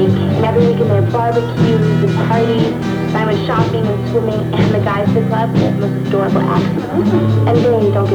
week. And every weekend there are barbecues and parties. And I went shopping and swimming, and the guys at the club, they have the most adorable accents. And they don't give